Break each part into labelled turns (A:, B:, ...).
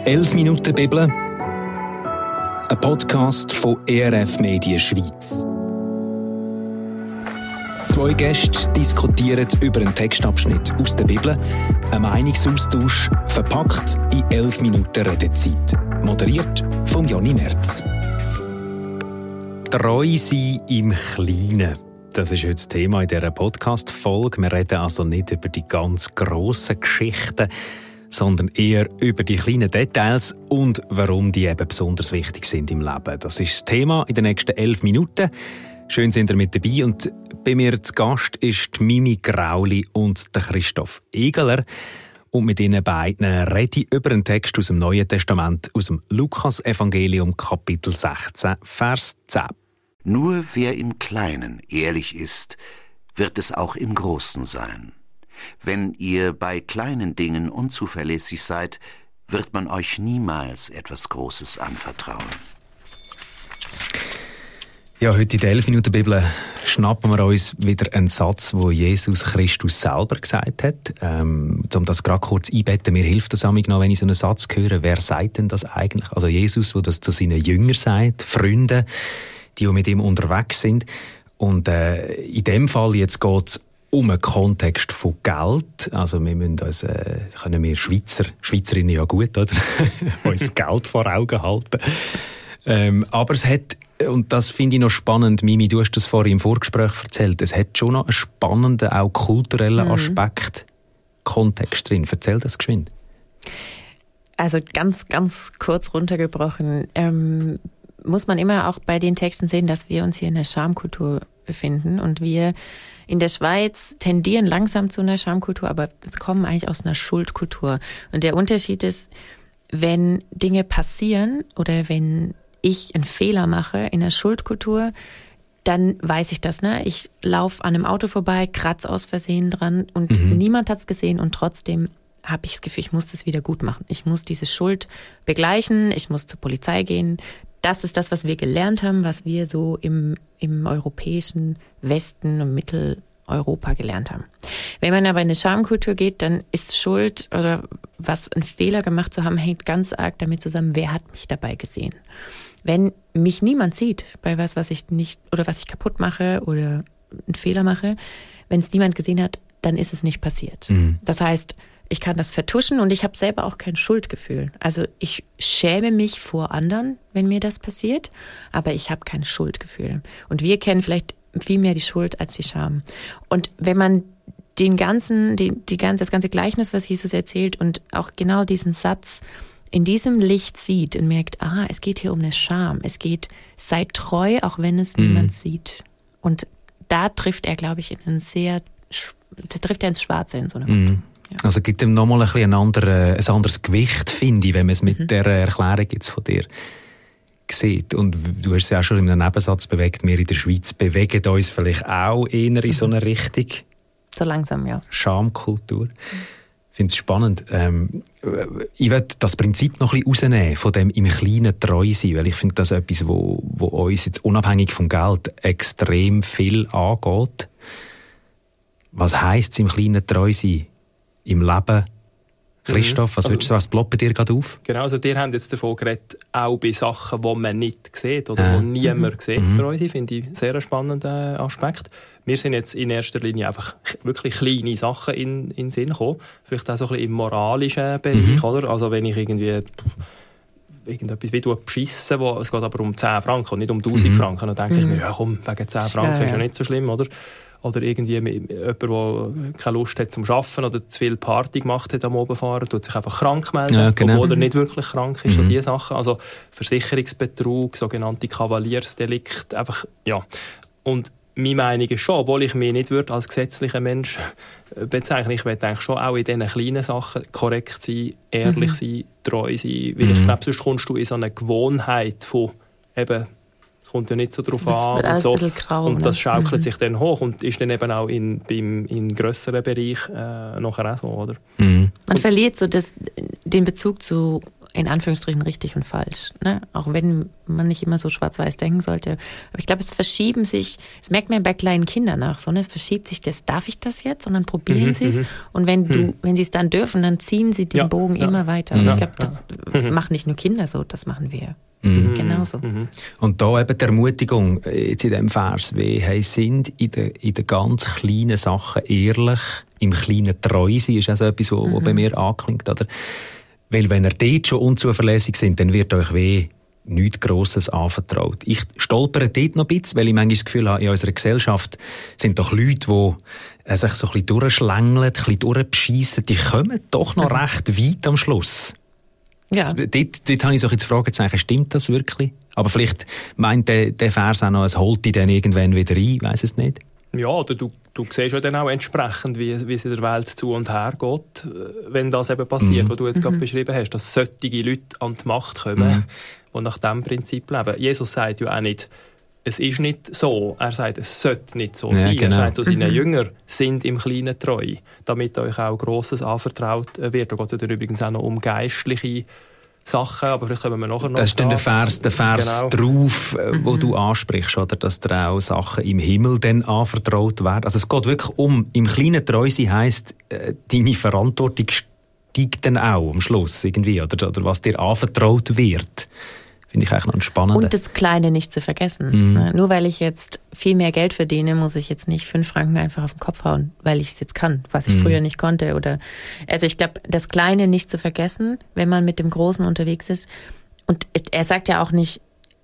A: 11 Minuten Bibel, ein Podcast von ERF Medien Schweiz. Zwei Gäste diskutieren über einen Textabschnitt aus der Bibel, ein Meinungsaustausch, verpackt in 11 Minuten Redezeit. Moderiert von Jonny Merz.
B: Treu sein im Kleinen. Das ist heute das Thema in dieser Podcast-Folge. Wir reden also nicht über die ganz grossen Geschichten, sondern eher über die kleinen Details und warum die eben besonders wichtig sind im Leben. Das ist das Thema in den nächsten 11 Minuten. Schön sind ihr mit dabei und bei mir zu Gast ist die Mimi Grauli und der Christoph Egeler. Und mit ihnen beiden rede ich über einen Text aus dem Neuen Testament, aus dem Lukas-Evangelium, Kapitel 16, Vers 10.
C: Nur wer im Kleinen ehrlich ist, wird es auch im Großen sein. Wenn ihr bei kleinen Dingen unzuverlässig seid, wird man euch niemals etwas Großes anvertrauen.
B: Ja, heute in der 11 Minuten Bibel schnappen wir uns wieder einen Satz, den Jesus Christus selber gesagt hat. Um das gerade kurz einbetten, mir hilft das manchmal noch, wenn ich so einen Satz höre. Wer sagt denn das eigentlich? Also Jesus, der das zu seinen Jüngern sagt, Freunden, die mit ihm unterwegs sind. Und in dem Fall jetzt geht es um einen Kontext von Geld. Also wir müssen uns, können wir Schweizerinnen ja gut, oder? uns Geld vor Augen halten. Aber es hat, und das finde ich noch spannend, Mimi, du hast das vorhin im Vorgespräch erzählt, es hat schon noch einen spannenden, auch kulturellen Aspekt, Kontext drin. Erzähl das geschwind.
D: Also ganz, ganz kurz runtergebrochen, muss man immer auch bei den Texten sehen, dass wir uns hier in der Schamkultur befinden und wir in der Schweiz tendieren langsam zu einer Schamkultur, aber wir kommen eigentlich aus einer Schuldkultur. Und der Unterschied ist, wenn Dinge passieren oder wenn ich einen Fehler mache in der Schuldkultur, dann weiß ich das. Ne? Ich laufe an einem Auto vorbei, kratze aus Versehen dran und niemand hat es gesehen und trotzdem habe ich das Gefühl, ich muss das wieder gut machen. Ich muss diese Schuld begleichen, ich muss zur Polizei gehen. Das ist das, was wir gelernt haben, was wir so im europäischen Westen und Mitteleuropa gelernt haben. Wenn man aber in eine Schamkultur geht, dann ist Schuld oder was einen Fehler gemacht zu haben, hängt ganz arg damit zusammen, wer hat mich dabei gesehen. Wenn mich niemand sieht bei was ich nicht oder was ich kaputt mache oder einen Fehler mache, wenn es niemand gesehen hat, dann ist es nicht passiert. Das heißt, ich kann das vertuschen und ich habe selber auch kein Schuldgefühl. Also ich schäme mich vor anderen, wenn mir das passiert, aber ich habe kein Schuldgefühl. Und wir kennen vielleicht viel mehr die Schuld als die Scham. Und wenn man das ganze Gleichnis, was Jesus erzählt und auch genau diesen Satz in diesem Licht sieht und merkt, es geht hier um eine Scham. Es geht, sei treu, auch wenn es niemand sieht. Und da trifft er, glaube ich, ins Schwarze in so einer Art. Ja.
B: Also gibt ihm nochmal ein anderes Gewicht, finde ich, wenn man es mit der Erklärung jetzt von dir sieht. Und du hast es ja auch schon in einem Nebensatz bewegt, wir in der Schweiz bewegen uns vielleicht auch eher in so eine Richtung.
D: So langsam, ja.
B: Schamkultur. Ich finde es spannend. Ich will das Prinzip noch ein bisschen rausnehmen, von dem im Kleinen treu sein, weil ich finde das etwas, wo uns jetzt unabhängig vom Geld extrem viel angeht. Was heisst es im Kleinen treu sein? Im Leben. Christoph, was ploppt bei dir gerade auf?
E: Genau, also ihr habt jetzt davon geredet, auch bei Sachen, die man nicht sieht oder die niemand sieht, treu sein, finde ich sehr einen spannenden Aspekt. Wir sind jetzt in erster Linie einfach wirklich kleine Sachen in den Sinn gekommen. Vielleicht auch so ein bisschen im moralischen Bereich, oder? Also wenn ich irgendetwas wie beschissen, es geht aber um 10 Franken und nicht um 1000 Franken, dann denke ich mir, ja komm, wegen 10 Franken ist ja nicht so schlimm, oder? Oder irgendwie jemand, der keine Lust hat zum Arbeiten oder zu viel Party gemacht hat am Obenfahren, tut sich einfach krank melden, obwohl er nicht wirklich krank ist. Und diese Sachen, also Versicherungsbetrug, sogenannte Kavaliersdelikt, einfach, ja. Und meine Meinung ist schon, obwohl ich mich nicht als gesetzlicher Mensch bezeichne, ich möchte eigentlich schon auch in diesen kleinen Sachen korrekt sein, ehrlich sein, treu sein, weil ich glaube, sonst kommst du in so eine Gewohnheit von eben, es kommt ja nicht so drauf an und so. Grau, und das schaukelt sich dann hoch und ist dann eben auch in grösseren Bereich nachher auch so, oder?
D: Man verliert so den Bezug zu in Anführungsstrichen richtig und falsch. Ne? Auch wenn man nicht immer so schwarz-weiß denken sollte. Aber ich glaube, es merkt man bei kleinen Kindern auch so, ne? Es verschiebt sich das, darf ich das jetzt? Und dann probieren sie es. Und wenn sie es dann dürfen, dann ziehen sie den Bogen immer weiter. Und ich glaube, das machen nicht nur Kinder so, das machen wir. Genauso.
B: Und da eben die Ermutigung, jetzt in diesem Vers, sind in den ganz kleinen Sachen ehrlich, im Kleinen treu sein, ist auch so etwas, was bei mir anklingt, oder? Weil wenn ihr dort schon unzuverlässig sind, dann wird euch nichts Grosses anvertraut. Ich stolpere dort noch ein bisschen, weil ich manchmal das Gefühl habe, in unserer Gesellschaft sind doch Leute, die sich so ein bisschen durchschlängeln, ein bisschen durchbeschissen, die kommen doch noch recht weit am Schluss. Ja. Dort habe ich so ein Fragezeichen, stimmt das wirklich? Aber vielleicht meint der Vers auch noch, es holt dich dann irgendwann wieder ein, ich weiss es nicht. Ja,
E: oder du siehst ja dann auch entsprechend, wie es in der Welt zu und her geht, wenn das eben passiert, was du jetzt gerade beschrieben hast, dass solche Leute an die Macht kommen, die nach diesem Prinzip leben. Jesus sagt ja auch nicht, es ist nicht so. Er sagt, es sollte nicht so sein. Genau. Er sagt zu seinen Jüngern, sind im Kleinen treu, damit euch auch Grosses anvertraut wird. Da geht es ja dann übrigens auch noch um geistliche Sachen, aber vielleicht kommen wir nachher noch.
B: Das ist dann der Vers genau. Drauf, wo du ansprichst, oder? Dass dir auch Sachen im Himmel dann anvertraut werden. Also es geht wirklich im Kleinen treu sein heisst, deine Verantwortung steigt dann auch am Schluss irgendwie, oder was dir anvertraut wird. Finde ich eigentlich noch spannend.
D: Und das Kleine nicht zu vergessen. Nur weil ich jetzt viel mehr Geld verdiene, muss ich jetzt nicht 5 Franken einfach auf den Kopf hauen, weil ich es jetzt kann, was ich früher nicht konnte. Also ich glaube, das Kleine nicht zu vergessen, wenn man mit dem Großen unterwegs ist. Und er sagt ja auch nicht,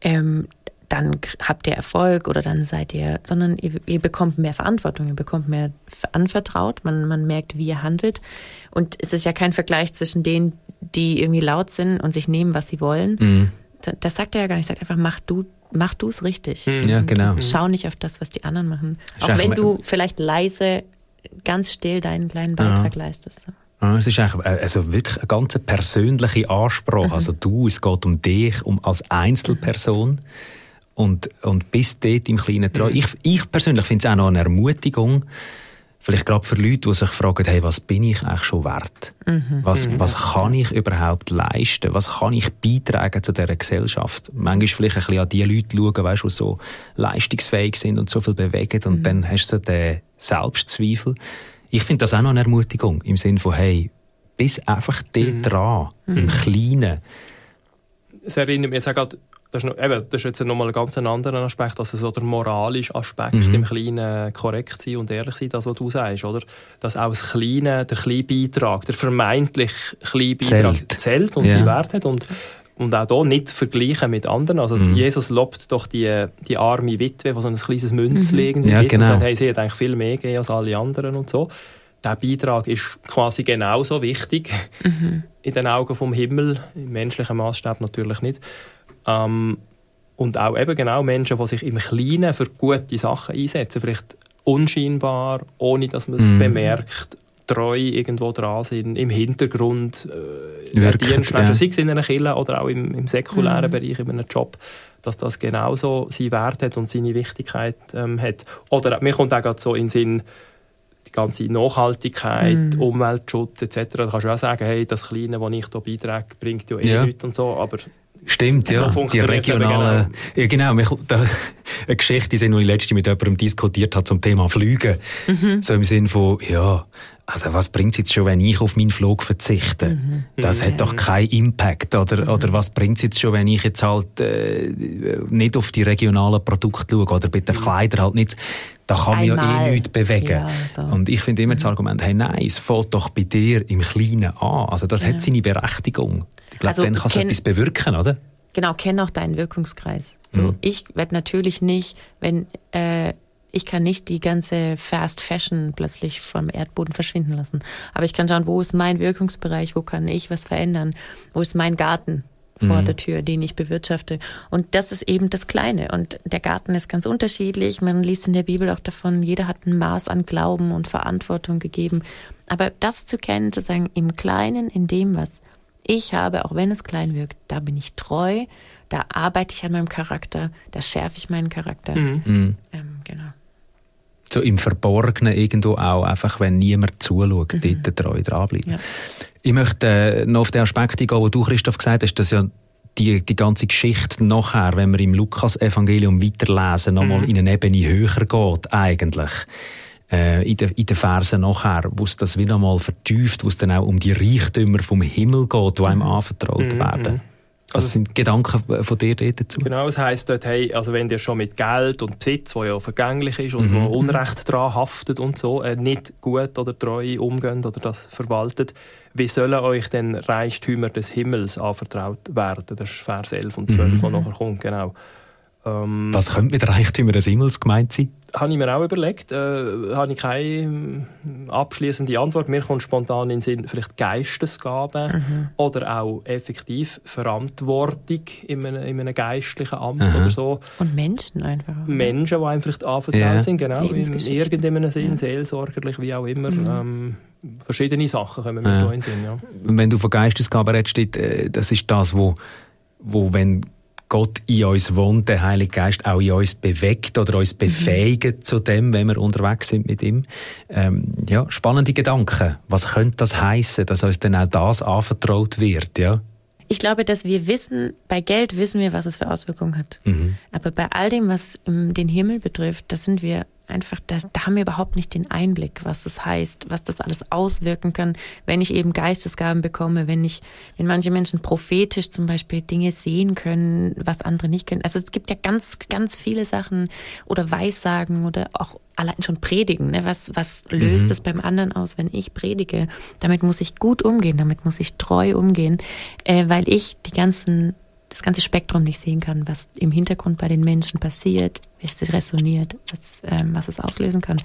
D: dann habt ihr Erfolg oder dann seid ihr, sondern ihr bekommt mehr Verantwortung, ihr bekommt mehr anvertraut, man merkt, wie ihr handelt. Und es ist ja kein Vergleich zwischen denen, die irgendwie laut sind und sich nehmen, was sie wollen. Das sagt er ja gar nicht. Er sagt einfach, mach du es richtig.
B: Ja, genau.
D: Schau nicht auf das, was die anderen machen. Auch wenn du vielleicht leise, ganz still deinen kleinen Beitrag leistest.
B: Es ist eigentlich wirklich eine ganz persönliche Ansprache. Also es geht um dich, als Einzelperson. Und bis dort im Kleinen treu. Ich persönlich finde es auch noch eine Ermutigung, vielleicht gerade für Leute, die sich fragen, hey, was bin ich eigentlich schon wert? Was kann ich überhaupt leisten? Was kann ich beitragen zu dieser Gesellschaft? Manchmal vielleicht ein bisschen an die Leute schauen, weißt, die so leistungsfähig sind und so viel bewegen. Und dann hast du so den Selbstzweifel. Ich finde das auch noch eine Ermutigung im Sinne von, hey, bis einfach dort dran, im Kleinen.
E: Es erinnert mich jetzt auch gerade, das ist jetzt nochmal ein ganz anderer Aspekt, also so der moralische Aspekt im Kleinen korrekt sein und ehrlich sein, das, was du sagst, oder? Dass auch das Kleine, der kleine Beitrag, der vermeintlich kleine Beitrag zählt und seinen Wert hat und auch hier nicht vergleichen mit anderen. Also Jesus lobt doch die arme Witwe, die so ein kleines Münzchen irgendwie hat und sagt, hey, sie hat eigentlich viel mehr gegeben als alle anderen und so. Der Beitrag ist quasi genauso wichtig in den Augen vom Himmel, im menschlichen Maßstab natürlich nicht. Und auch eben genau Menschen, die sich im Kleinen für gute Sachen einsetzen, vielleicht unscheinbar, ohne dass man es bemerkt, treu irgendwo dran sind, im Hintergrund Dienst, sei es in einer Kirche oder auch im säkulären Bereich, in einem Job, dass das genauso seinen Wert hat und seine Wichtigkeit hat. Oder mir kommt auch gerade so in den Sinn, die ganze Nachhaltigkeit, Umweltschutz etc. Da kannst du auch sagen, hey, das Kleine, das ich hier beitrage, bringt ja nichts und so, aber
B: stimmt, ja. Die regionalen. Ja, genau. Mir kommt da eine Geschichte, die ich letztens mit jemandem diskutiert habe zum Thema Fliegen. So im Sinn von, ja, also was bringt es jetzt schon, wenn ich auf meinen Flug verzichte? Das hat doch keinen Impact. Oder was bringt es jetzt schon, wenn ich jetzt halt nicht auf die regionalen Produkte schaue oder bei den Kleidern halt nicht. Da kann man ja nichts bewegen. Ja, also. Und ich finde immer das Argument, hey, nein, es fängt doch bei dir im Kleinen an. Also das hat seine Berechtigung. Ich glaube, dann kann es etwas bewirken, oder?
D: Genau, kenn auch deinen Wirkungskreis. So, ich werde natürlich nicht, ich kann nicht die ganze Fast Fashion plötzlich vom Erdboden verschwinden lassen. Aber ich kann schauen, wo ist mein Wirkungsbereich, wo kann ich was verändern, wo ist mein Garten vor der Tür, den ich bewirtschafte. Und das ist eben das Kleine. Und der Garten ist ganz unterschiedlich. Man liest in der Bibel auch davon, jeder hat ein Maß an Glauben und Verantwortung gegeben. Aber das zu kennen, zu sagen, im Kleinen, in dem, was ich habe, auch wenn es klein wirkt, da bin ich treu, da arbeite ich an meinem Charakter, da schärfe ich meinen Charakter. Genau.
B: so im Verborgenen irgendwo auch, einfach wenn niemand zuschaut, dort treu dranbleiben. Ja. Ich möchte noch auf den Aspekt eingehen, wo du, Christoph, gesagt hast, dass ja die ganze Geschichte nachher, wenn wir im Lukas-Evangelium weiterlesen, nochmal in eine Ebene höher geht, eigentlich. In den Versen nachher, wo es das wieder mal vertieft, wo es dann auch um die Reichtümer vom Himmel geht, die einem anvertraut werden. Was sind Gedanken von dir dazu?
E: Genau, es heisst dort, hey, also wenn ihr schon mit Geld und Besitz, der ja vergänglich ist und wo Unrecht dran haftet und so, nicht gut oder treu umgeht oder das verwaltet, wie sollen euch denn Reichtümer des Himmels anvertraut werden? Das ist Vers 11 und 12, was nachher kommt, genau.
B: Was könnte mit Reichtümer des Himmels gemeint sein?
E: Habe ich mir auch überlegt. Habe ich keine abschließende Antwort. Mir kommt spontan in den Sinn, vielleicht Geistesgaben oder auch effektiv Verantwortung in einem geistlichen Amt oder so.
D: Und Menschen einfach.
E: Menschen, die einem vielleicht anvertraut sind, genau. In irgendeinem Sinn, seelsorgerlich, wie auch immer. Verschiedene Sachen kommen mir da in den Sinn. Ja.
B: Wenn du von Geistesgaben redest, das ist das, wo wenn Gott in uns wohnt, der Heilige Geist auch in uns bewegt oder uns befähigt zu dem, wenn wir unterwegs sind mit ihm. Ja, spannende Gedanken. Was könnte das heissen, dass uns dann auch das anvertraut wird? Ja?
D: Ich glaube, dass wir wissen, bei Geld wissen wir, was es für Auswirkungen hat. Aber bei all dem, was den Himmel betrifft, da sind wir einfach, da haben wir überhaupt nicht den Einblick, was das heißt, was das alles auswirken kann, wenn ich eben Geistesgaben bekomme, wenn manche Menschen prophetisch zum Beispiel Dinge sehen können, was andere nicht können. Also es gibt ja ganz, ganz viele Sachen oder Weissagen oder auch allein schon Predigen. Ne? Was löst es beim anderen aus, wenn ich predige? Damit muss ich gut umgehen, damit muss ich treu umgehen, weil ich das ganze Spektrum nicht sehen kann, was im Hintergrund bei den Menschen passiert, wie es resoniert, was es auslösen kann.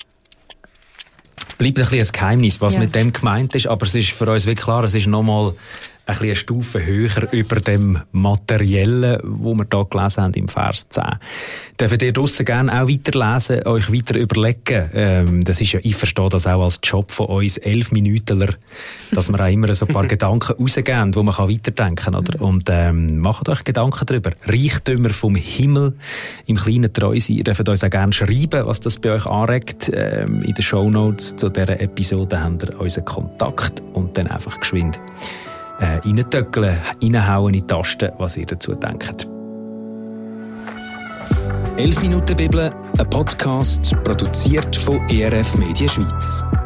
B: Bleibt ein bisschen ein Geheimnis, was mit dem gemeint ist, aber es ist für uns wirklich klar, es ist nochmal ein bisschen eine Stufe höher über dem Materiellen, wo wir hier gelesen haben im Vers 10. Dürft ihr draussen gerne auch weiterlesen, euch weiter überlegen. Das ist ja, ich verstehe das auch als Job von uns 11-Minütler, dass wir auch immer so ein paar Gedanken rausgeben, wo man weiterdenken kann. Oder? Und macht euch Gedanken darüber. Reichtümer vom Himmel im kleinen treu sein. Ihr dürft uns auch gerne schreiben, was das bei euch anregt. In den Shownotes zu dieser Episode habt ihr unseren Kontakt und dann einfach geschwind reintöckeln, reinhauen in die Tasten, was ihr dazu denkt.
A: 11 Minuten Bibel, ein Podcast, produziert von ERF Media Schweiz.